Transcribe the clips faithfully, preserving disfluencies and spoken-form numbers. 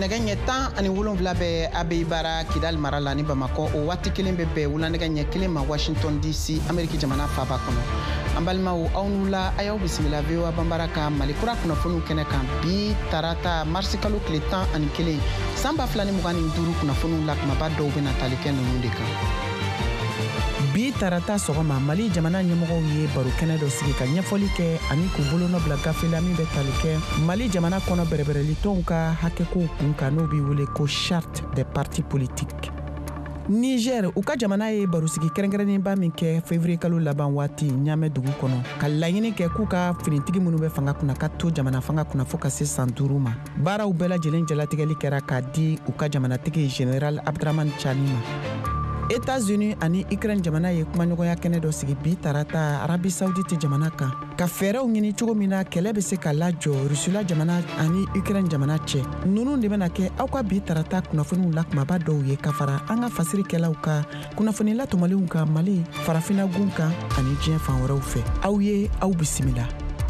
nɛgɛ ɲɛ tan ani wolonwula bɛ Abbey Bara Kidal mara la ni Bamakɔ o waati kelen bɛ bɛn wulanɛgɛ ɲɛ kelen ma Washington D C Ameriki jamana faaba kɔnɔ. An balimaw aw n'u la a y'aw bisimila V O A Banbara ka Mali kura kunnafoniw kɛnɛ kan bi tarata marisi kalo tile tan ani kelen san ba fila ni mugan ni duuru kunnafoniw la kumaba dɔw bɛna tali kɛ ninnu de kan. Bi tarata sɔgɔma Mali jamana ɲɛmɔgɔw ye baro kɛnɛ dɔ sigi ka ɲɛfɔli kɛ ani k'u bolonɔ bila gafe la min bɛ tali kɛ Mali jamana kɔnɔ bɛrɛbɛrɛlitɔnw ka hakɛkow kun kan n'o b'i wele ko charte des partis politiques. Niger u ka jamana ye barosigi kɛrɛnkɛrɛnnenba min kɛ février kalo laban waati ɲamɛ dugu kɔnɔ ka laɲini kɛ k'u ka finitigi minnu bɛ fanga kunna ka to jamana fanga kunna fɔ ka se san duuru ma. Baaraw bɛɛ lajɛlen jalatigɛli kɛra k'a di u ka jamanatigi General Abdraman Chani ma. États-Unis ani Ukraine jamana ye kumaɲɔgɔnya kɛnɛ dɔ sigi bi tarata Arabi Saoudite jamana kan ka fɛɛrɛw ɲini cogo min na kɛlɛ bɛ se ka lajɔ Rusula jamana ani Ukraine jamana cɛ. Ninnu de bɛna kɛ aw ka bi tarata kunnafoniw la kumaba dɔw ye ka fara an ka fasirikɛlaw ka kunnafoni latɔmɔlenw ka Mali farafina gun kan ani diɲɛ fan wɛrɛw fɛ. Aw ye aw bisimila.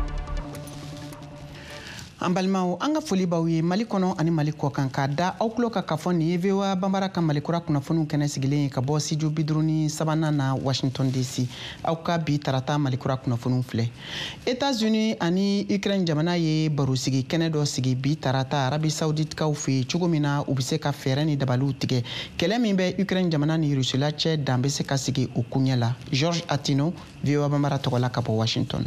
An balimaw an ka foli b'aw ye Mali kɔnɔ ani Mali kɔ kan k'a da aw tulo ka ka fɔ nin ye V O A Banbara ka Mali kura kunnafoniw kɛnɛ sigilen ye ka bɔ studio bi duuru ni sabanan na Washington D C. Aw ka bi tarata Mali kura kunnafoniw filɛ. États-Unis ani Ukraine jamana ye barosigi kɛnɛ dɔ sigi bi tarata Arabi Saouditekaw fɛ cogo min na u bɛ se ka fɛɛrɛ ni dabaliw tigɛ kɛlɛ min bɛ Ukraine jamana ni Rusula cɛ dan bɛ se ka sigi o kuɲɛ la. George Atino, V O A Banbara tɔgɔ la ka bɔ Washington.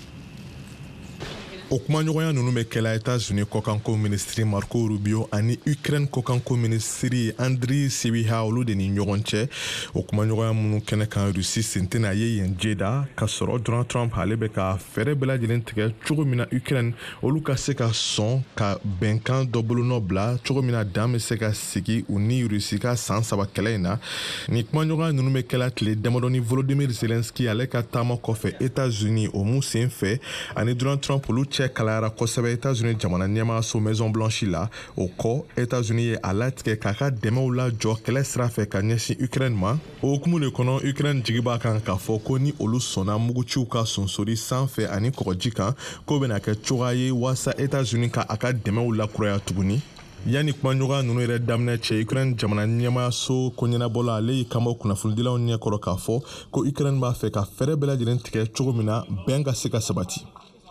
O kumaɲɔgɔnya ninnu bɛ kɛla États-Unis kɔkanko ministri Marco Rubio ani Ukraine kɔkanko ministri Andriy Sybiha olu de ni ɲɔgɔn cɛ. O kumaɲɔgɔnya minnu kɛnɛ kan Rusi sen tɛna ye yen Jeda ka sɔrɔ Donald Trump ale bɛ ka fɛɛrɛ bɛɛ lajɛlen tigɛ cogo min na Ukraine olu ka se ka sɔn ka bɛnkan dɔ bolonɔ bila cogo min na dan bɛ se ka sigi u ni Rusi ka san saba kɛlɛ in na. Ni kumaɲɔgɔnya ninnu bɛ kɛla tile damadɔ ni Volodymyr Zelensky ale ka taama kɔfɛ États-Unis o mun sen fɛ ani Donald Trump olu cɛ kalayara kosɛbɛ États-Unis jamana ɲɛmaaso Maison Blanche la. O kɔ États-Unis ye a latigɛ k'a ka dɛmɛw lajɔ kɛlɛ sira fɛ ka ɲɛsin Ukraine ma. O hukumu de kɔnɔ Ukraine jigi b'a kan k'a fɔ ko ni olu sɔnna muguciw ka sonsori sanfɛ ani kɔgɔji kan k'o bɛna kɛ cogoya ye waasa États-Unis ka a ka dɛmɛw lakuraya tuguni. Yani kumaɲɔgɔnya ninnu yɛrɛ daminɛ cɛ Ukraine jamana ɲɛmaaso ko ɲɛnabɔla ale y'i kanbɔ kunnafonidilaw ɲɛkɔrɔ k'a fɔ ko Ukraine b'a fɛ ka fɛɛrɛ bɛɛ lajɛlen tigɛ cogo min na bɛn ka se ka sabati.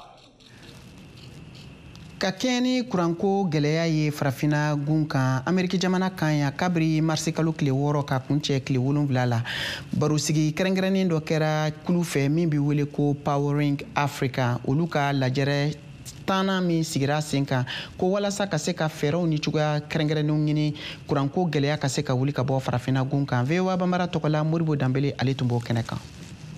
Ka kɛɲɛ ni kuranko gɛlɛya ye farafina gun kan Ameriki jamana kan ya kabiri marisi kalo tile wɔɔrɔ ka kun cɛ tile wolonwula la barosigi kɛrɛnkɛrɛnnen dɔ kɛra kulu fɛ min bɛ wele ko Powering Africa olu ka lajɛrɛ tannan min sigira sen kan ko walasa ka se ka fɛɛrɛw ni cogoya kɛrɛnkɛrɛnnenw ɲini kuranko gɛlɛya ka se ka wuli ka bɔ farafina gun kan. V O A Banbara tɔgɔla Moribo Danbele ale tun b'o kɛnɛ kan.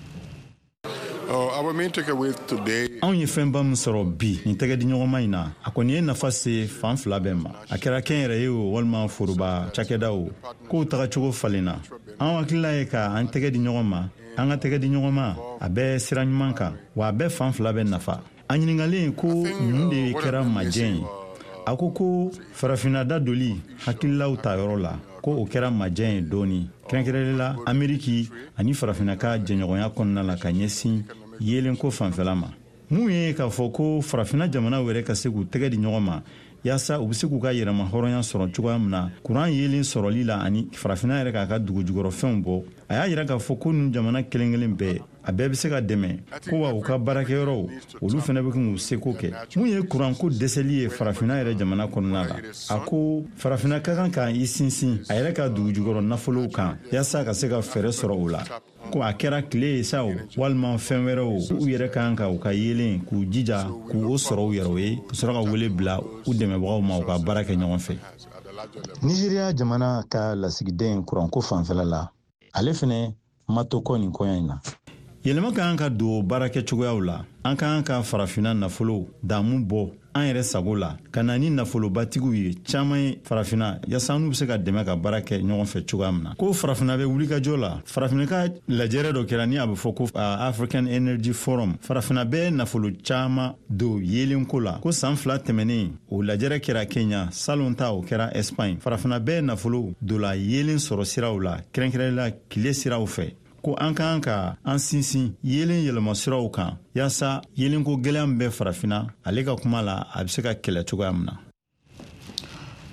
Anw ye fɛnba min sɔrɔ bi nin tɛgɛ di ɲɔgɔnma in na a kɔni ye nafa se fan fila bɛɛ ma a kɛra kɛn yɛrɛ ye o walima foroba cakɛda o k'o tagacogo falenna an hakilila ye ka an tɛgɛ di ɲɔgɔn ma an ka tɛgɛ di ɲɔgɔn ma a bɛɛ sira ɲuman kan wa a bɛɛ fan fila bɛ nafa a ɲiningalen ko mun de kɛra majɛn ye a ko ko farafina da doli hakililaw ta yɔrɔ la ko o kɛra majɛn ye dɔɔni kɛrɛnkɛrɛnla Ameriki ani farafina ka jɛɲɔgɔnya kɔnɔna la ka ɲɛsin yelen ko fanfɛla ma mun ye k'a fɔ ko farafina jamana wɛrɛ ka se k'u tɛgɛ di ɲɔgɔn ma yaasa u bɛ se k'u ka yɛrɛma hɔrɔnya sɔrɔ cogoya min na kuran yelen sɔrɔli la ani farafina yɛrɛ k'a ka dugu jukɔrɔfɛnw bɔ a y'a yira k'a fɔ ko nin jamana kelen kelen bɛɛ a bɛɛ bɛ se ka dɛmɛ ko wa u ka baarakɛyɔrɔw olu fana bɛ k'u seko kɛ mun ye kuranko dɛsɛli ye farafina yɛrɛ jamana kɔnɔna la a ko farafina ka kan k'a i sinsin a yɛrɛ ka dugu jukɔrɔ nafolow kan yaasa ka se ka fɛɛrɛ sɔrɔ o la ko a kɛra tile ye sa o walima fɛn wɛrɛw u yɛrɛ kan ka u ka yelen k'u jija k'u o sɔrɔ u yɛrɛ ye ka sɔrɔ ka wele bila u dɛmɛbagaw ma u ka baara kɛ ɲɔgɔn fɛ. Nigeria jamana ka lasigiden kuranko fanfɛla la ale fɛnɛ ma to kɔ nin kɔɲɔ in na. Yɛlɛma ka kan ka don baarakɛ cogoyaw la an ka kan ka farafina nafolo damu bɔ an yɛrɛ sago la ka na ni nafolobatigiw ye caman ye farafina yaasa n'u bɛ se ka dɛmɛ ka baara kɛ ɲɔgɔn fɛ cogoya min na ko farafina bɛ wulikajɔ la farafina ka lajɛrɛ dɔ kɛra ni a bɛ fɔ ko African Energy Forum farafina bɛ nafolo caman don yelenko la ko san fila tɛmɛnen o lajɛrɛ kɛra Kenya salon ta o kɛra Espagne farafina bɛ nafolo don la yelen sɔrɔ siraw la kɛrɛnkɛrɛnla tile siraw fɛ ko an kan ka an sinsin yelen yɛlɛma siraw kan yaasa yelenko gɛlɛya min bɛ farafina ale ka kuma la a bɛ se ka kɛlɛ cogoya min na.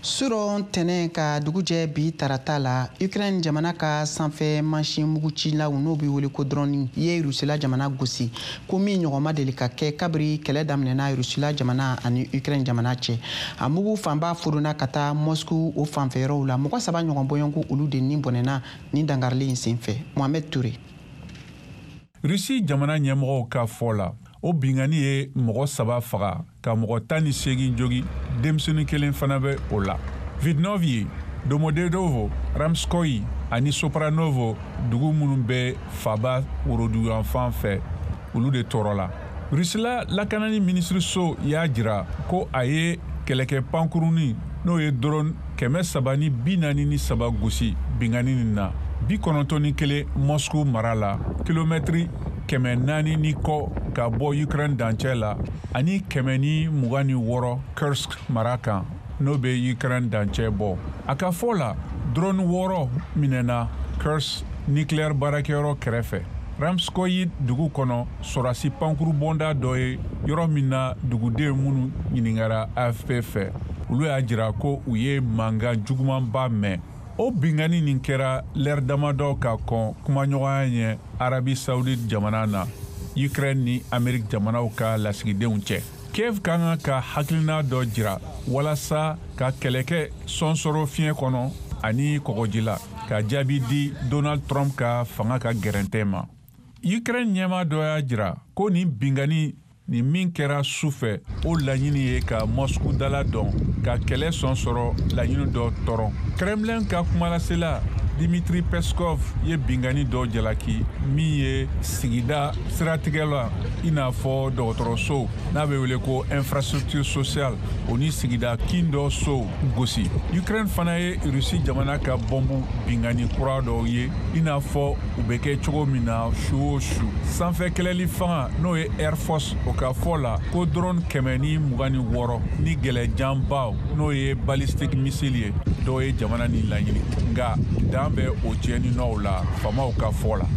Suro tɛnɛ ka dugujɛ bi tarata la Ukraine jamana ka sanfɛ mansin mugucilaw n'o bɛ wele ko drone ye Rusila jamana gosi ko min ɲɔgɔn ma deli ka kɛ kabiri kɛlɛ daminɛna Rusila jamana ani Ukraine jamana cɛ. A mugu fanba furuna ka taa Moscou o fanfɛyɔrɔw la mɔgɔ saba ɲɔgɔn bɔɲɔgɔnko olu de ni bɔnɛna ni dangarili in senfɛ. Mohamed Touré. Rusi jamana ɲɛmɔgɔw ka fɔ la o bingani ye mɔgɔ saba faga ka mɔgɔ tan ni seegin jogi denmisɛnnin kelen fana bɛ o la. Vidnovye, Domodedovo, Ramskoye ani Sopranovo dugu minnu bɛ faba woroduyanfan fɛ olu de tɔɔrɔ la. Rusila lakanani minisiriso y'a jira ko a ye kɛlɛkɛ pankurunin n'o ye drone kɛmɛ saba ni bi naani ni saba gosi bingani nin na. Bi kɔnɔntɔn ni kelen Moscou mara la kilomɛtiri kɛmɛ naani ni kɔ ka bɔ Ukraine dancɛ la ani kɛmɛ ni mugan ni wɔɔrɔ Kursk mara kan n'o bɛ Ukraine dancɛ bɔ. A ka fɔ la drone wɔɔrɔ minɛna Kursk nucléaire baarakɛyɔrɔ kɛrɛfɛ. Ramskoye dugu kɔnɔ sɔrasi pankuru bɔnda dɔ ye yɔrɔ min na duguden minnu ɲiningara A F P fɛ olu y'a jira ko u ye mankan jugumanba mɛn. O bingani nin kɛra l'ère damadɔ ka kɔn kumaɲɔgɔnya ɲɛ Arabi Saoudite jamana na Ukraine ni Amérique jamanaw ka lasigidenw cɛ. Kiev ka kan ka hakilina dɔ jira walasa ka kɛlɛkɛ sɔnsɔrɔ fiɲɛ kɔnɔ ani kɔgɔji la ka jaabi di Donald Trump ka fanga ka gɛrɛntɛ ma. Ukraine ɲɛma dɔ y'a jira ko nin bingani ni min kɛra sufɛ o laɲini ye ka Moscou dala dɔn ka kɛlɛ sɔn sɔrɔ laɲini dɔ tɔrɔ. Kremlin ka kumalasela Dmitry Peskov ye bingani dɔ jalaki min ye sigida siratigɛ la i n'a fɔ dɔgɔtɔrɔso n'a bɛ wele ko infrastructure sociale o ni sigida kin dɔ so gosi. Ukraine fana ye Rusi jamana ka bɔnbu bingani kura dɔw ye i n'a fɔ u bɛ kɛ cogo min na su o su. Sanfɛ kɛlɛli fanga n'o ye Air Force o ka fɔ la ko drone kɛmɛ ni mugan ni wɔɔrɔ ni gɛlɛjanbaw n'o ye ballistic missile ye dɔw ye jamana ni laɲini nka dan bɛ o tiɲɛninɔw la famaw ka fɔ la.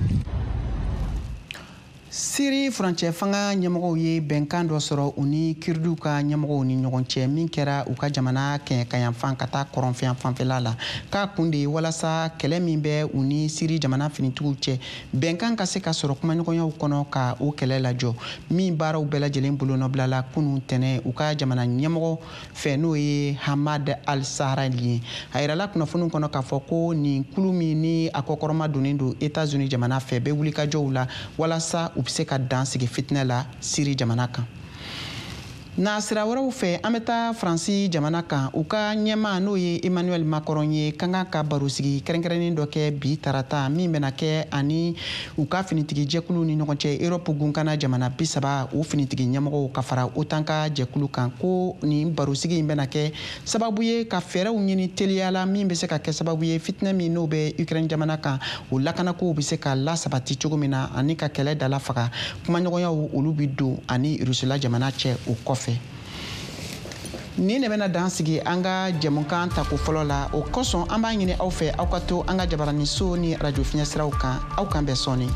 Siri furancɛ fanga ɲɛmɔgɔw ye bɛnkan dɔ sɔrɔ u ni Kurdiw ka ɲɛmɔgɔw ni ɲɔgɔn cɛ min kɛra u ka jamana kɛɲɛkayanfan ka taa kɔrɔnfɛn fanfɛla la k'a kun de ye walasa kɛlɛ min bɛ u ni Siri jamana finitigiw cɛ bɛnkan ka se ka sɔrɔ kumaɲɔgɔnyaw kɔnɔ ka o kɛlɛ lajɔ min baaraw bɛɛ lajɛlen bolonɔbila la kunun tɛnɛ u ka jamana ɲɛmɔgɔ fɛ n'o ye Hamad al-Sahrali ye. A yirala kunnafoniw kɔnɔ k'a fɔ ko nin kulu min ni a kɔkɔrɔma donnen don États-Unis jamana fɛ bɛ wulikajɔw la walasa u bɛ se ka dan sigi fitinɛ la Siri jamana kan. Na sira wɛrɛw fɛ an bɛ taa Faransi jamana kan u ka ɲɛma n'o ye Emmanuel Macron ye kan ka ka barosigi kɛrɛnkɛrɛnnen dɔ kɛ bi tarata min bɛna kɛ ani u ka finitigi jɛkulu ni ɲɔgɔn cɛ Europe gunkana jamana bi saba o finitigi ɲɛmɔgɔw ka fara OTAN ka jɛkulu kan ko nin barosigi in bɛna kɛ sababu ye ka fɛɛrɛw ɲini teliyala min bɛ se ka kɛ sababu ye fitinɛ min n'o bɛ Ukraine jamana kan o lakanako bɛ se ka lasabati cogo min na ani ka kɛlɛ dala faga kumaɲɔgɔnyaw olu bi don ani Rusila jamana cɛ o kɔfɛ. Ni ne bɛna dan sigi an ka jɛmukan tako fɔlɔ la o kosɔn an b'a ɲini aw fɛ aw ka to an ka jabarani so ni radio fiɲɛ siraw kan aw kan bɛɛ sɔnni.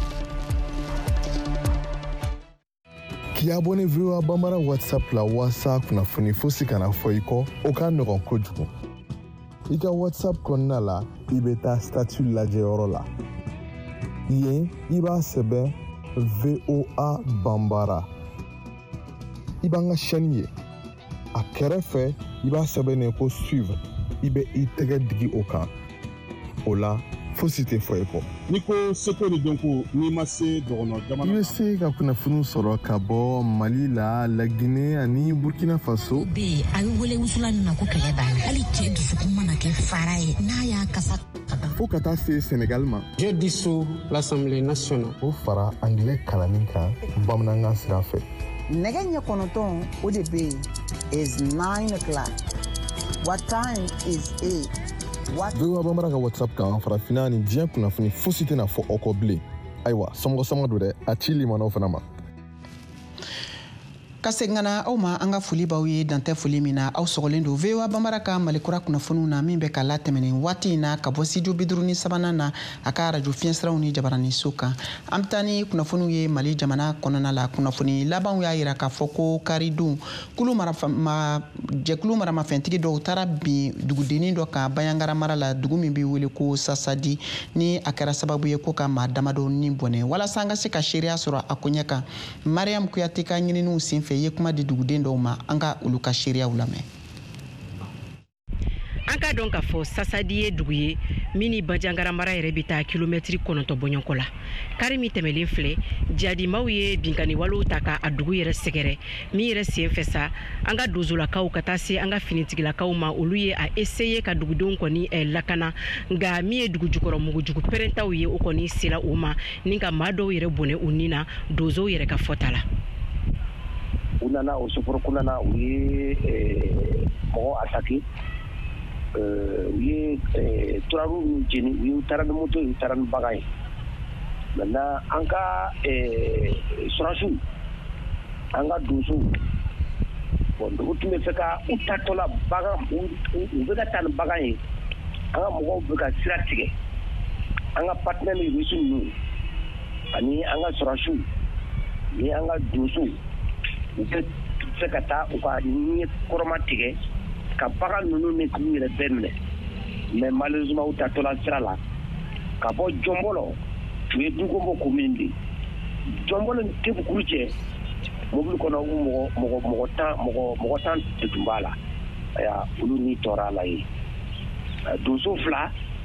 K'i abonné V O A Bambara WhatsApp la walasa kunnafoni fosi kana fɔ i kɔ o ka nɔgɔn kojugu. I ka WhatsApp kɔnɔna la i bɛ taa statut lajɛyɔrɔ la. Yen i b'a sɛbɛn V O A Bambara. I b'an ka chaîne ye. A kɛrɛfɛ i b'a sɛbɛnnen ko suivre i bɛ i tɛgɛ digi o kan o la fosi tɛ fɔ i kɔ. Ni ko seko ni dɔnko n'i ma se dɔgɔnɔ jamana. I bɛ se ka kunnafoni sɔrɔ ka bɔ Mali la, Laginɛ ani Burkina Faso. Bi a bɛ wele wusula nin na ko kɛlɛ banna hali cɛ dusukun mana kɛ fara ye n'a y'a kasa. Fo ka taa se Sénégal ma. Je dissous l'Assemblée nationale. O fara anglais kalanni kan bamanankan sira fɛ. Nɛgɛ ɲɛ kɔnɔntɔn o de bɛ yen is nine o'clock. What time is eight? What? V O A Bambara ka WhatsApp kan farafinna ni diɲɛ kunnafoni fosi tɛna fɔ aw kɔ bilen. Ayiwa, sɔmɔgɔ sama don dɛ, a ci limanaw fana ma. ka segana aw ma an ka foli b'aw ye dantɛ foli min na aw sɔgɔlen don V O A Banbara ka malikura kunnafoniw na min bɛ ka latɛmɛni waati in na ka bɔ studio bi duuru ni sabanan na a ka radio fiɲɛsiraw ni jabarani so kan an bɛ taa ni kunnafoniw ye Mali jamana kɔnɔna la kunnafoni labanw y'a yira k'a fɔ ko karidon kulu marama jɛkulu maramafɛntigi dɔw taara bin dugudennin dɔ kan Bayangara mara la dugu min bɛ wele ko Sasadi ni a kɛra sababu ye ko ka maa damadɔ ni bɔnɛ walasa an ka se ka seereya sɔrɔ a ko ɲɛ kan Mariam Kuyate ka ɲininiw senfɛ ye kuma di duguden dɔw ma an ka olu ka seereyaw lamɛn. An ka dɔn k'a fɔ Sasadi ye dugu ye min ni Bandiagara mara yɛrɛ bɛ taa kilomɛtiri kɔnɔntɔn bɔɲɔgɔnko la. Kari min tɛmɛlen filɛ jadimaw ye binkaniwalew ta k'a dugu yɛrɛ sɛgɛrɛ min yɛrɛ sen fɛ sa an ka dozolakaw ka taa se an ka finitigilakaw ma olu ye a essayer ka dugudenw kɔni lakana nka min ye dugu jukɔrɔ mugujugu pɛrɛntaw ye o kɔni sera o ma ni ka maa dɔw yɛrɛ bɔnɛ u ni na dozow yɛrɛ ka fɔta la. U nana o sofɔrɔku nana u ye mɔgɔ ataki u ye turaru min jeni u ye taara ni moto u taara ni bagan ye maintenant an ka surasiw an ka donsow bon dugu tun bɛ fɛ ka u tatɔla bagan u bɛ ka taa ni bagan ye an ka mɔgɔw bɛ ka sira tigɛ an ka partenaire ni russe ninnu ani an ka surasiw ni an ka donsow u bɛ fɛ ka taa u ka ɲɛ kɔrɔma tigɛ ka bagan ninnu ni k'u yɛrɛ bɛɛ minɛ mais malheureusement u tatɔla sira la ka bɔ Jɔnbɔlɔ u ye Dukonbo commune de Jɔnbɔlɔ ni Tebukuru cɛ mobili kɔnɔ mɔgɔ mɔgɔ mɔgɔ tan mɔgɔ mɔgɔ tan de tun b'a la aya olu ni tɔɔrɔ la ye donso fila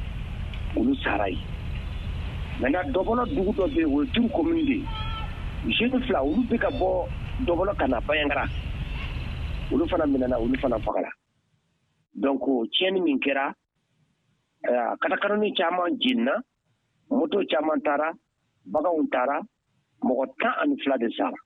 olu sara ye maintenant Dɔbɔlɔ dugu dɔ bɛ yen o ye Turu commune de jeune fila olu bɛ ka bɔ Dɔbɔlɔ ka na Bayangara olu fana minɛna olu fana fagara donc tiɲɛni min kɛra katakarani caman jenina moto caman taara baganw taara mɔgɔ tan ani fila de sara.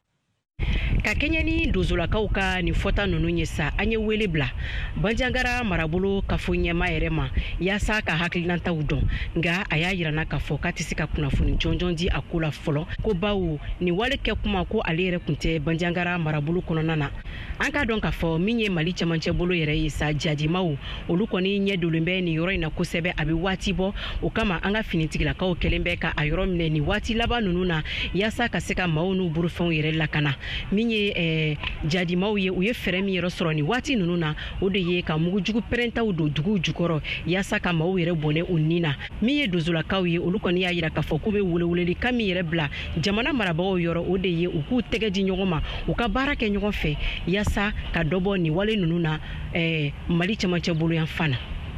Ka kɛɲɛ ni dozolakaw ka nin fɔta ninnu ye sa an ye wele bila Bandiagara marabolo kafo ɲɛma yɛrɛ ma yaasa ka hakilinataw dɔn nka a y'a yirana k'a fɔ k'a tɛ se ka kunnafoni jɔnjɔn di a ko la fɔlɔ ko bawo nin wale kɛ kuma ko ale yɛrɛ kun tɛ Bandiagara marabolo kɔnɔna na an k'a dɔn k'a fɔ min ye Mali cɛmancɛ bolo yɛrɛ ye sa jadimaw olu kɔni ɲɛ dolen bɛ nin yɔrɔ in na kosɛbɛ a bɛ waati bɔ o kama an ka finitigilakaw kɛlen bɛ ka a yɔrɔ minɛ nin waati laban ninnu na yaasa ka se ka maaw n'u burufɛnw yɛrɛ lakana min ye eh, jadimaw ye u ye fɛrɛ min yɛrɛ sɔrɔ ni waati ninnu na o de ye ka mugujugu pɛrɛntaw don dugu jukɔrɔ yaasa ka maaw yɛrɛ bɔnɛ u ni na min ye dozolakaw ye olu kɔni y'a yira k'a fɔ k'u bɛ weleweleli kan min yɛrɛ bila jamana marabagaw yɔrɔ o de ye u k'u tɛgɛ di ɲɔgɔn ma u ka baara kɛ ɲɔgɔn fɛ yaasa ka dɔ bɔ nin wale ninnu na eh, Mali cɛmancɛ bolo yan fana.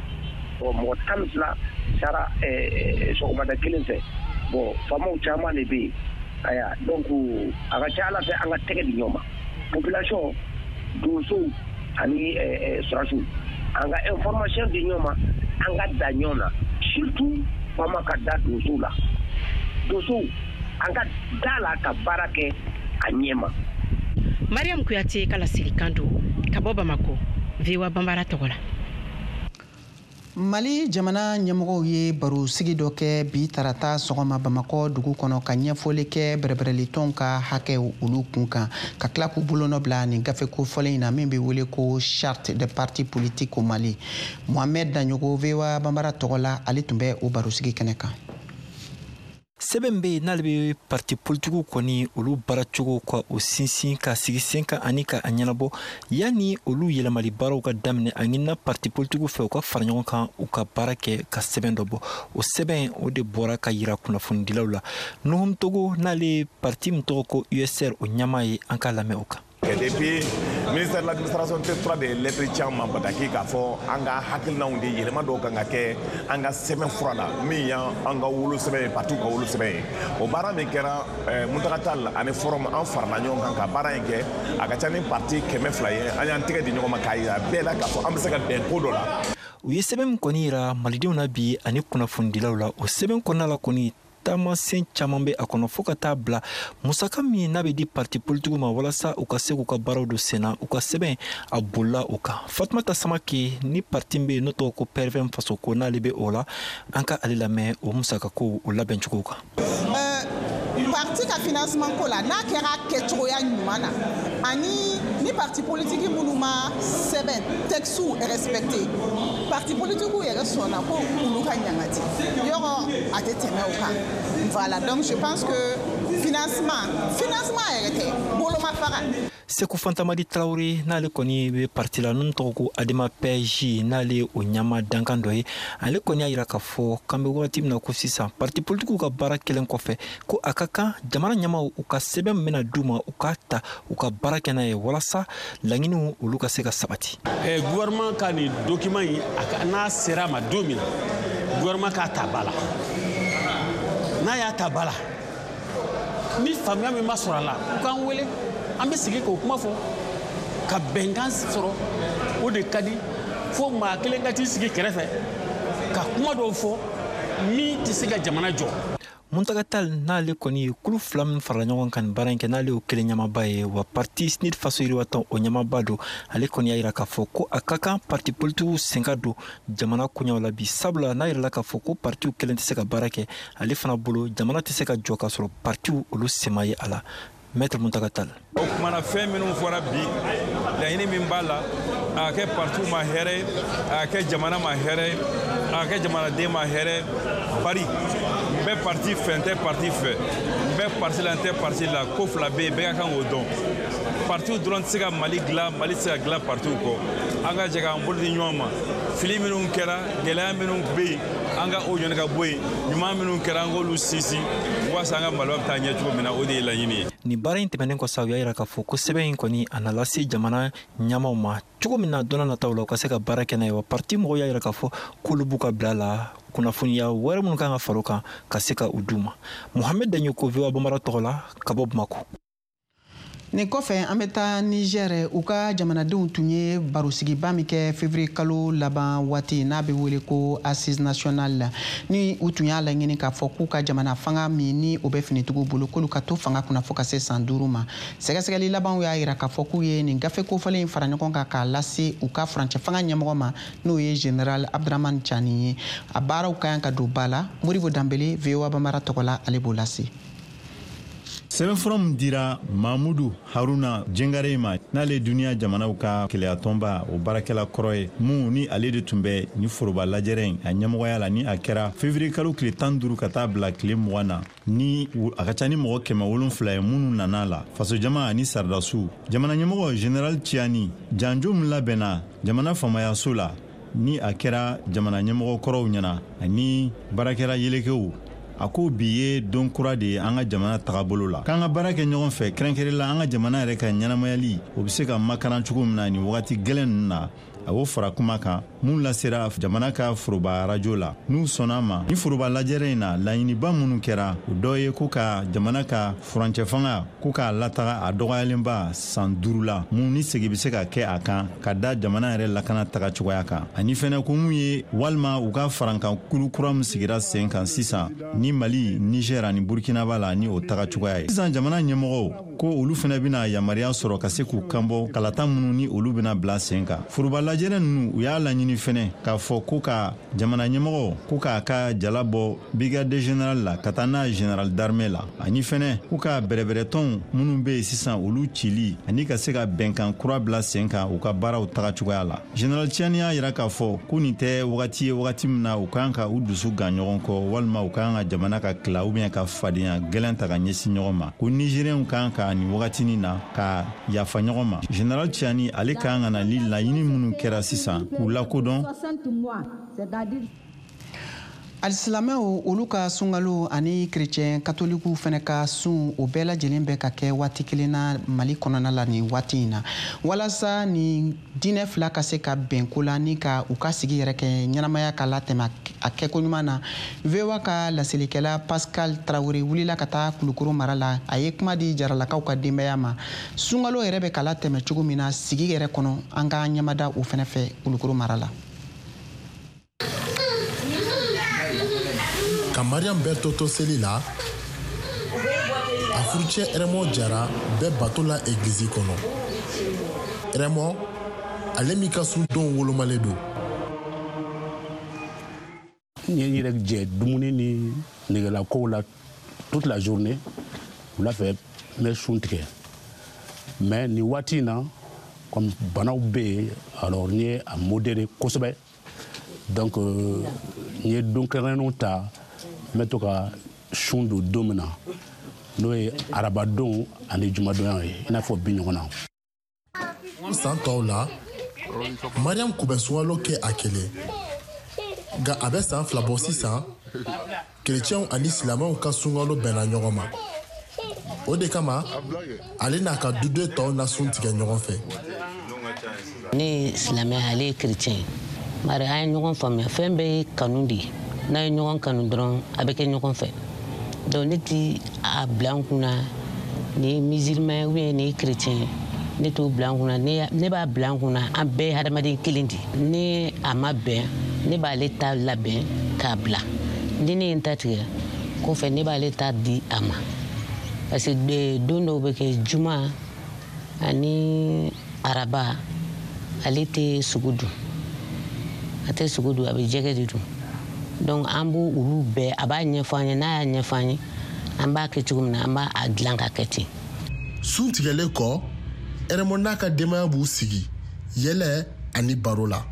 Mɔgɔ tan fila sara sɔgɔmada kelen fɛ bon faamaw caman de bɛ yen aya donc a ka ca Ala fɛ an ka tɛgɛ di ɲɔgɔn ma population donsow ani surasiw an ka information di ɲɔgɔn ma an ka da ɲɔgɔn na surtout faama ka da donsow la donsow an ka da la ka baara kɛ a ɲɛ ma. Mariam Kuyate ka lasilikan don ka bɔ Bamako V O A Banbara tɔgɔ la. Mali jamana ɲɛmɔgɔw ye baro sigi dɔ kɛ bi tarata sɔgɔma Bamakɔ dugu kɔnɔ ka ɲɛfɔli kɛ bɛrɛbɛrɛlitɔnw ka hakɛw olu kun kan ka tila k'u bolonɔ bila nin gafe kofɔlen in na min bɛ wele ko charte des partis politiques au Mali. Mohamed Danyogo V O A Banbara tɔgɔ la ale tun bɛ o baro sigi kɛnɛ kan. sɛbɛn bɛ n'ale bɛ parti politigiw kɔni olu baaracogo ka o sinsin ka sigi sen kan ani ka a ɲɛnabɔ yanni olu yɛlɛmali baaraw ka daminɛ a ɲinina parti politigiw fɛ u ka fara ɲɔgɔn kan u ka baara kɛ ka sɛbɛn dɔ bɔ o sɛbɛn o de bɔra ka yira kunnafonidilaw la Nuhum Togo n'ale parti min tɔgɔ ko U S R o ɲɛmaa ye an ka lamɛn o kan. Depuis le ministère de l'administration territoriale de lettres caman bataki k'a fɔ an ka hakilinaw de yɛlɛma dɔw kan ka kɛ an ka sɛbɛn fura la min y'an ka wolo sɛbɛn ye parti ka wolo sɛbɛn ye o baara min kɛra Muntaka Tall ani forum an farala ɲɔgɔn kan ka baara in kɛ a ka ca ni parti kɛmɛ fila ye an y'an tɛgɛ di ɲɔgɔn ma k'a yira bɛɛ la k'a fɔ an bɛ se ka bɛn ko dɔ la. U ye sɛbɛn min kɔni yira malidenw na bi ani kunnafonidilaw la o sɛbɛn kɔnɔna la kɔni taamasen caman bɛ a kɔnɔ fo ka taa bila musaka min n'a bɛ di parti politigiw ma walasa u ka se k'u ka baaraw don sen na u ka sɛbɛn a bolila o kan. Fatumata Samake ni parti bɛ yen n'o tɔgɔ ko P R V M faso ko n'ale bɛ o la an ka ale lamɛn o musakako o labɛncogo kan. Parti ka financement ko la n'a kɛra kɛcogoya ɲuman na ani ni parti politique minnu ma sɛbɛn texte est respecté parti politique yɛrɛ sɔnna ko olu ka ɲangati yɔrɔ a tɛ tɛmɛ o kan voilà donc je pense que financement financement yɛrɛ tɛ boloma faga. Seku Fantamadi Traoré n'ale kɔni bɛ parti la n'u tɔgɔ ko Adema P J n'ale o ɲama dankan dɔ ye ale kɔni y'a jira k'a fɔ k'an bɛ wagati min na ko sisan parti politigiw ka baara kɛlen kɔfɛ ko a ka kan jamana ɲɛmaaw u ka sɛbɛn min bɛna d'u ma u k'a ta u ka baara kɛ n'a ye walasa laɲiniw olu ka se ka sabati. Eh, gouvernement ka nin document in n'a sera ma don min na gouvernement k'a ta ba la n'a y'a ta ba la ni faamuya min ma sɔrɔ a la u k'an wele an bɛ sigi k'o kuma fɔ ka bɛnkan sɔrɔ o de ka di fo maa kelen ka t'i sigi kɛrɛfɛ ka kuma dɔw fɔ min tɛ se ka jamana jɔ. Muntaka Tall n'ale kɔni ye kulu fila min farala ɲɔgɔn kan nin baara in kɛ n'ale y'o kelen ɲamaba ye wa parti S N I D faso yiriwatɔn o ɲamaba don ale kɔni y'a jira k'a fɔ ko a ka kan parti politigiw sen ka don jamana koɲɛw la bi sabula n'a yirala k'a fɔ ko partiw kelen tɛ se ka baara kɛ ale fana bolo jamana tɛ se ka jɔ k'a sɔrɔ partiw olu sen ma ye a la. Maître Muntaka Tall. O kumana fɛn minnu fɔra bi laɲini min b'a la a kɛ partiw ma hɛrɛ a kɛ jamana ma hɛrɛ a kɛ jamanaden ma hɛrɛ bari n bɛ parti fɛ n tɛ parti fɛ n bɛ parti la n tɛ parti la ko fila bɛ yen bɛɛ ka kan k'o dɔn partiw dɔrɔn tɛ se ka Mali dilan Mali tɛ se ka dilan partiw kɔ an ka jɛ k'an bolo di ɲɔgɔn ma fili minnu kɛra gɛlɛya minnu bɛ yen an ka o ɲɔni ka bɔ yen ɲuman minnu kɛra an k'olu sinsin walasa an ka Mali bɛ taa ɲɛ cogo min na o de ye laɲini ye. Ni baara in tɛmɛnen kɔ sa u y'a jira k'a fɔ ko sɛbɛn in kɔni a na lase jamana ɲɛmaaw ma cogo min na dɔnna nataw la u ka se ka baara kɛ n'a ye wa parti mɔgɔw y'a jira k'a fɔ k'olu b'u ka bila la kunnafoniya wɛrɛ minnu kan ka fara u kan ka se ka u d'u ma. Mohamed Danyoko V O A Bambara tɔgɔ la ka bɔ Bamako. Nin kɔfɛ an bɛ taa Niger u ka jamanadenw tun ye barosigiba min kɛ février kalo laban waati n'a bɛ wele ko assise nationale la ni u tun y'a laɲini k'a fɔ k'u ka jamana fanga min ni o bɛ finitigiw bolo k'olu ka to fanga kunna fo ka se san duuru ma sɛgɛsɛgɛli labanw y'a jira k'a fɔ k'u ye nin gafe kofɔlen in fara ɲɔgɔn kan k'a lase u ka furancɛ fanga ɲɛmɔgɔ ma n'o ye général Abdraman Tchani ye a baaraw ka kan ka don ba la Moribo Dambele V O A Bambara tɔgɔ la ale b'o lase. sɛbɛnfura min dira Mamudu Haruna Jengare ma n'ale duniya jamanaw ka keleya tɔnba o baarakɛla kɔrɔ ye mun ni ale de tun bɛ ni foroba lajɛrɛ in a ɲɛmɔgɔya la ni a kɛra février kalo tile tan duuru ka taa bila tile mugan na ni a ka ca ni mɔgɔ kɛmɛ wolonfila ye minnu nana la faso jama ani saridasiw jamana ɲɛmɔgɔ général Tchani janjo min labɛnna jamana famayaso la ni a kɛra jamana ɲɛmɔgɔ kɔrɔw ɲɛna ani baarakɛla yelekew a ko bi ye don kura de ye an ka jamana tagabolo la k'an ka baara kɛ ɲɔgɔn fɛ kɛrɛnkɛrɛn la an ka jamana yɛrɛ ka ɲɛnamayali o bɛ se ka makaran cogo min na ni wagati gɛlɛn ninnu na a y'o fara kuma kan mun lasera jamana ka foroba arajo la n'u sɔnna ma ni foroba lajɛrɛ in na laɲiniba minnu kɛra o dɔ ye ko ka jamana ka furancɛ fanga ko k'a lataga a dɔgɔyalenba san duuru la mun ni segi bɛ se ka kɛ a kan ka da jamana yɛrɛ lakana taga cogoya kan ani fɛnɛ ko mun ye walima u ka farankan kulu kura min sigira sen kan sisan ni Mali Niger ani Burkina b'a la ni o taga cogoya ye sisan jamana ɲɛmɔgɔw ko olu fɛnɛ bɛna yamaruya sɔrɔ ka se k'u kanbɔ kalata minnu ni olu bɛna bila sen kan foroba lajɛrɛ ninnu u y'a laɲini fɛnɛ k'a fɔ ko ka jamana ɲɛmɔgɔ ko k'a ka jala bɔ brigade général la ka taa n'a général d'armée la ani fɛnɛ ko ka bɛrɛbɛrɛtɔnw minnu bɛ yen sisan olu cili ani ka se ka bɛnkan kura bila sen kan u ka baaraw taga cogoya la général Tchani y'a jira k'a fɔ ko nin tɛ wagati ye wagati min na u kan ka u dusu gan ɲɔgɔn kɔ walima u kan ka jamana ka tila ubiyɛn ka fadenya gɛlɛn ta ka ɲɛsin ɲɔgɔn ma ko nigérien kan ka nin wagatinin na ka yafa ɲɔgɔn ma général Tchani ale kan ka na ni laɲini minnu kɛra sisan k'u lakodɔn. Alisilamɛw olu ka sunkalo ani chrétien katolikiw fɛnɛ ka sun o bɛɛ lajɛlen bɛ ka kɛ waati kelen na Mali kɔnɔna la nin waati in na walasa ni diinɛ fila ka se ka bɛn ko la ni ka u ka sigi yɛrɛ kɛ ɲɛnamaya ka latɛmɛ a kɛko ɲuman na V O A ka laselikɛla Pascal Traoré wulila ka taa Kulukoro mara la a ye kuma di jaralakaw ka denbaya ma sunkalo yɛrɛ bɛ ka latɛmɛ cogo min na sigi yɛrɛ kɔnɔ an ka ɲɛmada o fɛnɛ fɛ Kulukoro mara la. Ka Mariam bɛɛ toto seli la a furucɛ Remo Jara bɛɛ bato la église kɔnɔ Remo ale min ka sun don wolomalen don n ye n yɛrɛ jɛ dumuni ni negelakow la toute la journée wula fɛ n bɛ sun tigɛ mais ni waati na comme banaw be alors ni a modéré kosɛbɛ donc ni don kɛrɛnnenw ta mɛ to ka sun don don min na n'o ye arabadon ani jumadonya ye i n'a fɔ bi ɲɔgɔn na. san tɔw la mariam kun bɛ sunkalo kɛ a kelen nka a bɛ san fila bɔ sisan kerecɛnw ani silamɛw ka sunkalo bɛnna ɲɔgɔn ma o de kama ale n'a ka duden tɔw na sun tigɛ ɲɔgɔn fɛ. ne ye silamɛ ale ye kerecɛn ye bari an ye ɲɔgɔn faamuya fɛn bɛɛ ye kanu de ye n'a ye ɲɔgɔn kanu dɔrɔn a bɛ kɛ ɲɔgɔn fɛ donc ne ti a bila n kunna nin ye musulman ou bien nin ye kerecɛn ye ne t'o bila n kunna ne b'a bila n kunna an bɛɛ ye hadamaden kelen de ni a ma bɛn ne b'ale ta labɛn k'a bila ni ne ye n ta tigɛ kɔfɛ ne b'ale ta di a ma parce que don dɔw bɛ kɛ juma ani araba ale tɛ sogo dun a tɛ sogo dun a bɛ jɛgɛ de dun donc an b'o olu bɛɛ a b'a ɲɛfɔ an ye n'a y'a ɲɛfɔ an ye an b'a kɛ cogo min na an b'a dilan ka kɛ ten. sun tigɛlen kɔ ɛrɛmɔ n'a ka denbaya b'u sigi yɛlɛ ani baro la.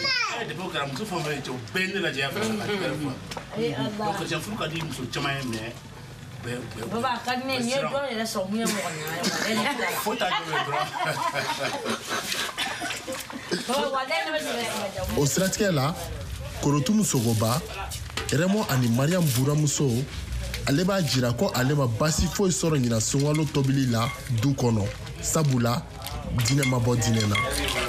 Baba ka di ne ye dɔn yɛrɛ sɔrɔ mun ye mɔgɔ ɲɛna fo ta o siratigɛ la korotumu sogoba ɛrɛmɔ ani mariam buramuso ale b'a jira ko ale ma basi foyi sɔrɔ ɲina sunkalo tobili la du kɔnɔ sabula dinɛ ma bɔ dinɛ na.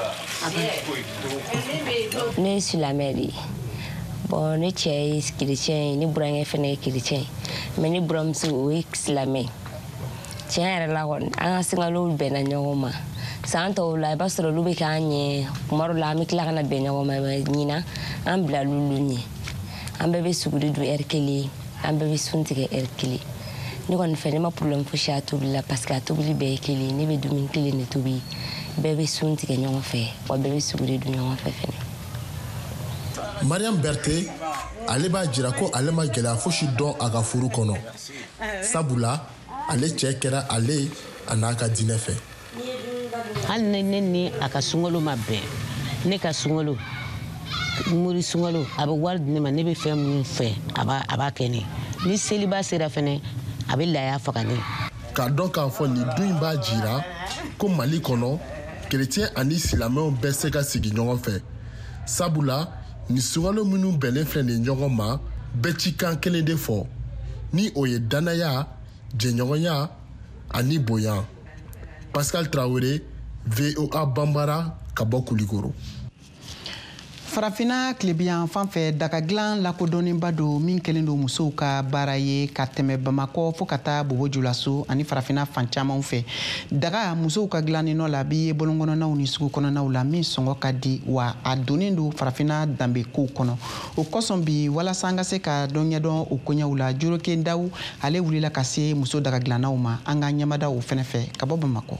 ne ye silamɛ de ye bon ne cɛ ye kerecɛn ye ne burankɛ fɛnɛ ye kerecɛn ye mais ne buramuso o ye silamɛ tiɲɛ yɛrɛ la kɔni an ka sunkalow bɛnna ɲɔgɔn ma san tɔw la i b'a sɔrɔ olu bɛ k'an ɲɛ kuma dɔw la an bɛ tila ka na bɛn ɲɔgɔn ma ɲina an bila l'olu ɲɛ an bɛɛ bɛ suguri dun ɛri kelen an bɛɛ bɛ sun tigɛ ɛri kelen ne kɔni fɛ ne ma problème fosi a tobili la parce que a tobili bɛɛ ye kelen ne bɛ dumuni kelen de tobi bɛɛ bɛ sun tigɛ ɲɔgɔn fɛ wa bɛɛ bɛ suguri dun ɲɔgɔn fɛ fɛnɛ. mariam berte ale b'a jira ko ale ma gɛlɛya fosi dɔn a ka furu kɔnɔ sabula ale cɛ kɛra ale a n'a ka diinɛ fɛ. hali ne ne ni a ka sunkalo ma bɛn ne ka sunkalo mori sunkalo a bɛ wari di ne ma ne bɛ fɛn minnu fɛ a b'a a b'a kɛ ne ni seliba sera fɛnɛ a bɛ laya faga ne. k'a dɔn k'a fɔ nin dun in b'a jira ko mali kɔnɔ kerecɛn ani silamɛw bɛ se ka sigi ɲɔgɔn fɛ sabula ni sunkalo minnu bɛnlen filɛ nin ɲɔgɔn ma bɛɛ ci kan kelen de fɔ ni o ye dannaya jɛɲɔgɔnya ani bonya. Pascal Traoré, V O A Bambara, ka bɔ Kulikoro. Farafina tilebiyan fan fɛ daga dilan lakodɔnnenba don min kɛlen don musow ka baara ye ka tɛmɛ bamakɔ fo ka taa bobojulaso ani farafina fan camanw fɛ daga musow ka dilannen nɔ la a bɛ ye bɔlɔnkɔnɔnaw ni sugu kɔnɔnaw la min sɔngɔ ka di wa a donnen don farafina danbe kow kɔnɔ o kosɔn bi walasa an ka se ka dɔn ɲɛdɔn o koɲɛw la joroke daw ale wulila ka se muso daga dilannaw ma an ka ɲɛmada o fɛnɛ fɛ ka bɔ bamakɔ.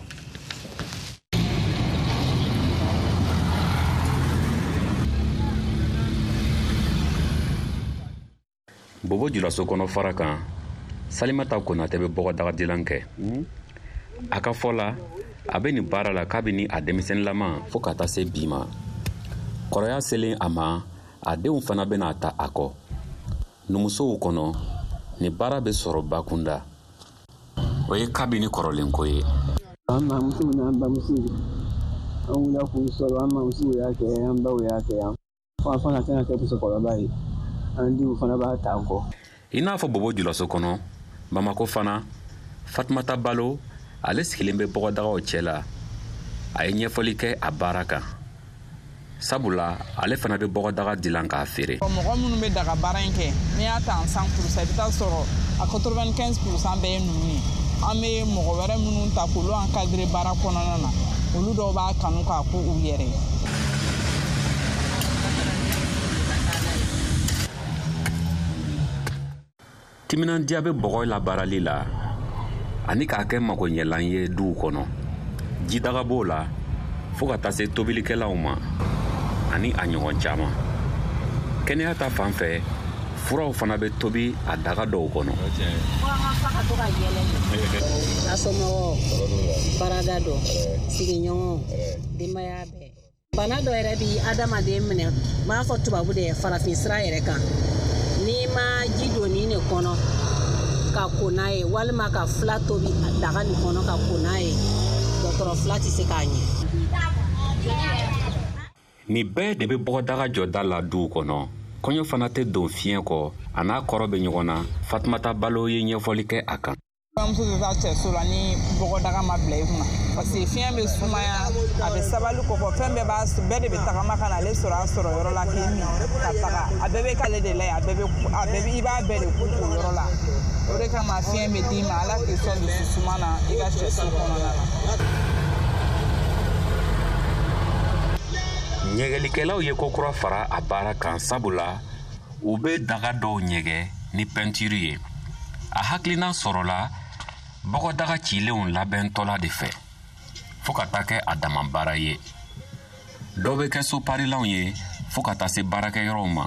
Bobo julaso kɔnɔ fara kan Salimata Konate bɛ bɔgɔdaga dilan kɛ a ka fɔ la a bɛ nin baara la kabini a denmisɛnninlama fo ka taa se bi ma kɔrɔya selen a ma a denw fana bɛna ta a kɔ numusow kɔnɔ nin baara bɛ sɔrɔ bakunda o ye kabini kɔrɔlenko ye. an mamusow n'an bamusow an wulila k'u sɔrɔ an mamusow y'a kɛ an baw y'a kɛ yan fo an fana kan ka kɛ musokɔrɔba ye. I n'a fɔ Bobo julaso kɔnɔ Bamako fana Fatumata Balo ale sigilen bɛ bɔgɔdagaw cɛ la a ye ɲɛfɔli kɛ a baara kan sabula ale fana bɛ bɔgɔdaga dilan k'a feere. mɔgɔ minnu bɛ daga baara in kɛ n'i y'a ta en cent pour cent i bɛ taa sɔrɔ a quatre-vingt-quinze pour cent bɛɛ ye ninnu ye an bɛ mɔgɔ wɛrɛ minnu ta k'olu encadrer baara kɔnɔna na olu dɔw b'a kanu k'a k'u yɛrɛ ye. Timinandiya bɛ bɔgɔ labaarali la ani k'a kɛ magoɲɛlan ye duw kɔnɔ jidaga b'o la fo ka taa se tobilikɛlaw ma ani a ɲɔgɔn caman kɛnɛya ta fan fɛ furaw fana bɛ tobi a daga dɔw kɔnɔ. Asomɔgɔ, barada dɔ, sigiɲɔgɔn, denbaya bɛɛ. Bana dɔ yɛrɛ bi adamaden minɛ, n b'a fɔ tubabu de farafin sira yɛrɛ kan. N'i ma ji don nin de kɔnɔ ka ko n'a ye walima ka fila tobi daga nin kɔnɔ ka ko n'a ye, dɔgɔtɔrɔ fila tɛ se k'a ɲɛ. Ni bɛɛ de bɛ bɔgɔdaga jɔda la duw kɔnɔ. Kɔɲɔ fana tɛ don fiɲɛ kɔ, a n'a kɔrɔ bɛ ɲɔgɔn na. Fatumata Balo ye ɲɛfɔli kɛ a kan. Bamuso bɛ taa cɛso la ni bɔgɔdaga ma bila i kunna parce que fiɲɛ bɛ sumaya a bɛ sabali kɔkɔ fɛn bɛɛ b'a bɛɛ de bɛ tagama ka na ale sɔrɔ a sɔrɔ yɔrɔ la k'i min ka taga a bɛɛ bɛ k'ale de la yen a bɛɛ bɛ a bɛɛ i b'a bɛɛ de k'u o yɔrɔ la o de kama fiɲɛ bɛ d'i ma ala k'i sɔn dusu suma na i ka cɛso kɔnɔna na. Ɲɛgɛlikɛlaw ye kokura fara a baara kan sabula u bɛ daga dɔw ɲɛgɛ ni pɛntiri ye. A hakilina sɔrɔla bɔgɔdaga cilenw labɛntɔla de fɛ fo ka taa kɛ a dama baara ye. Dɔw bɛ kɛ soparilanw ye fo ka taa se baarakɛyɔrɔw ma.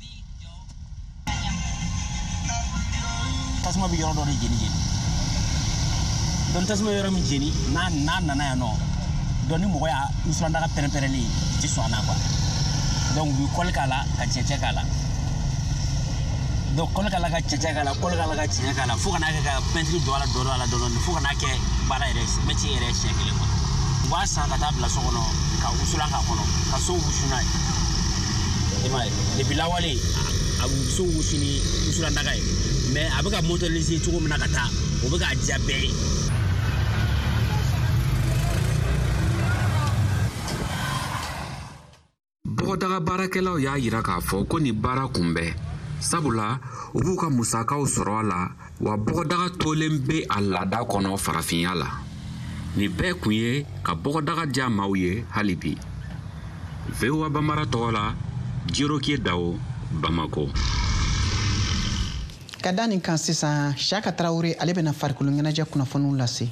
Tasuma bɛ yɔrɔ dɔ de jeni jeni. Donc tasuma yɔrɔ min jeni n'a n'a nana yan nɔ donc ni mɔgɔ y'a wusulandaga pɛrɛn-pɛrɛnlen ye i tɛ sɔn a na quoi. Donc u bɛ kɔli k'a la ka cɛncɛn k'a la. Donc kɔli k'a la ka cɛncɛn k'a la kɔli k'a la ka cɛncɛn k'a la fo ka n'a kɛ ka pɛntiri don a la dɔɔnin a la dɔɔnin fo ka n'a kɛ baara yɛrɛ métier yɛrɛ siɲɛ kelen quoi. U b'a san ka taa bila so kɔnɔ ka wusulan k'a kɔnɔ ka so wusu n'a ye. I m'a ye depuis lawale a bɛ so wusu ni wusulandaga ye mais a bɛ ka motoriser cogo min na ka taa o bɛ k'a diya bɛɛ ye. Bɔgɔdaga baarakɛlaw y'a yira k'a fɔ ko ni baara kunbɛn sabula u b'u ka musakaw sɔrɔ a la wa bɔgɔdaga tolen bɛ a laada kɔnɔ farafinya la. Ni bɛɛ kun ye ka bɔgɔdaga diya maaw ye hali bi. V O A Bambara tɔgɔ la Jirokie Dawo, Bamako. Ka da nin kan sisan Siyaka Tarawele ale bɛna farikolo ɲɛnajɛ kunnafoniw lase.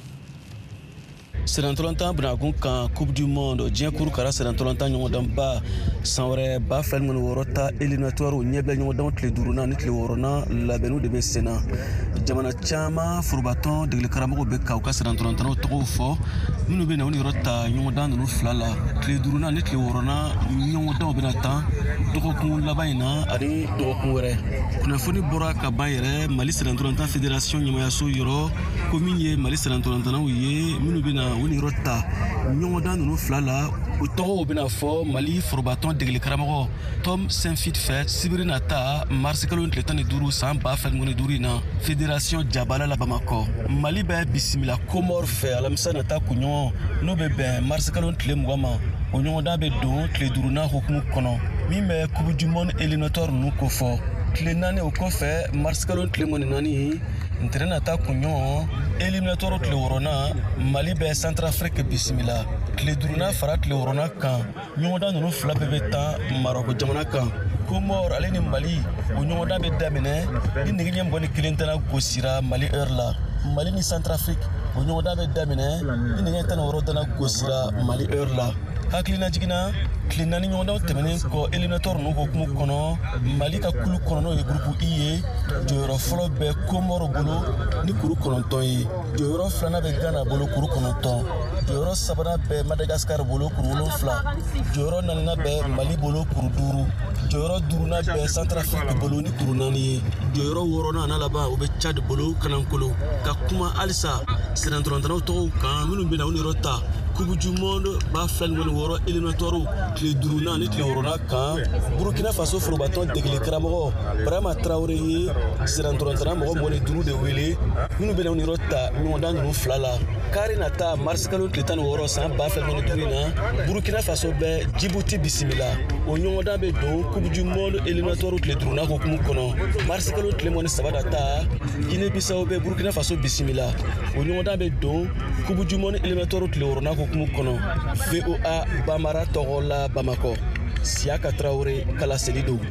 Sɛnɛntɔlɔntan benakun kan Coupe du Monde diɲɛ kuru kara sɛnɛntɔlɔntan ɲɔgɔndanba san wɛrɛ ba fila ni wɔɔrɔ ta éliminatoire ɲɛbila ɲɔgɔndanw tile duurunan ni tile wɔɔrɔnan labɛnniw de bɛ sen na. Jamana caman forobatɔn degeli bɛ ka u ka sɛnɛntɔlɔntanaw tɔgɔw fɔ minnu bɛ na u ni yɔrɔ ta ɲɔgɔndan ninnu fila la. Tile duurunan ni tile wɔɔrɔnan ɲɔgɔndanw bɛna tan dɔgɔkun laban in na ani dɔgɔkun wɛrɛ. Kunnafoni bɔra ka ban yɛrɛ Mali sɛnɛntɔlɔntan fédération ɲɛmayaso yɔrɔ ko min ye Mali sɛnɛntɔlɔntanaw ye minnu bɛ na u ni yɔrɔ ta ɲɔgɔndan ninnu fila la u tɔgɔw bɛna fɔ Mali forobatɔn degeli karamɔgɔ Tom Saint-Fit fɛ sibiri nata marisi kalo tile tan ni duuru san ba fila ni duuru in na fédération Jabala la Bamakɔ. Mali bɛ bisimila Comore fɛ alamisa nata kunɲɔgɔn n'o bɛ bɛn marisi kalo tile mugan ma o ɲɔgɔndan bɛ don tile duurunan hukumu kɔnɔ min bɛ Coupe du Monde éliminatoire ninnu ko fɔ. Tile naani o kɔfɛ marisi kalo tile mugan ni naani ntɛnɛn nata kunɲɔgɔn éliminatoire tile wɔɔrɔnan Mali bɛ Centrafrique bisimila. Tile duurunan fara tile wɔɔrɔnan kan ɲɔgɔndan ninnu fila bɛɛ bɛ tan Marɔku jamana kan. Comore ale ni Mali o ɲɔgɔndan bɛ daminɛ ni nɛgɛ ɲɛ mugan ni kelen tɛna gosira Mali heure la. Mali ni Centrafrique o ɲɔgɔndan bɛ daminɛ ni nɛgɛ ɲɛ tan ni wɔɔrɔ tɛna gosira Mali heure la. Hakilina jiginna tile naani ɲɔgɔndanw tɛmɛnen kɔ éliminatoire ninnu hukumu kɔnɔ Mali ka kulu kɔnɔ n'o ye groupe I ye jɔyɔrɔ fɔlɔ bɛ Comore bolo ni kuru kɔnɔntɔn ye. Jɔyɔrɔ filanan bɛ Ghana bolo kuru kɔnɔntɔn. Jɔyɔrɔ sabanan bɛ Madagascar bolo kuru wolonfila. Jɔyɔrɔ naaninan bɛ Mali bolo kuru duuru. Jɔyɔrɔ duurunan bɛ Centrafrique bolo ni kuru naani ye. Jɔyɔrɔ wɔɔrɔnan n'a laban o bɛ Tchad bolo kanankolo. Ka kuma halisa sɛnɛntɔlɔntanaw tɔgɔw kan minnu bɛ na u ni yɔrɔ ta Coupe du Monde ba fila ni wɔɔrɔ éliminatoire tile duurunan ni tile wɔɔrɔnan kan Burkina Faso forobatɔn degeli karamɔgɔ Brahima Traoré ye sɛnɛntɔlɔntana mɔgɔ mugan ni duuru de wele minnu bɛ na u ni yɔrɔ ta ɲɔgɔndan ninnu fila la. Kari nata marisi kalo tile tan ni wɔɔrɔ san ba fila ni duuru in na Burkina Faso bɛ Djibouti bisimila. O ɲɔgɔndan bɛ don Coupe du Monde éliminatoire tile duurunan hukumu kɔnɔ. Marisi kalo tile mugan ni saba nata Guinée Bissau bɛ Burkina Faso bisimila. O ɲɔgɔndan bɛ don Coupe du Monde éliminatoire tile wɔɔrɔnan hukumu kɔnɔ. V O A Bambara tɔgɔ la Bamakɔ. Siyaka Tarawele kalaseli don.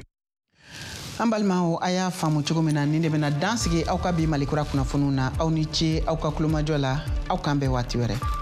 An balimaw a y'a faamu cogo min na nin de bɛna dan sigi aw ka bi Malikura kunnafoniw na aw ni ce aw ka kulomajɔ la aw k'an bɛn waati wɛrɛ.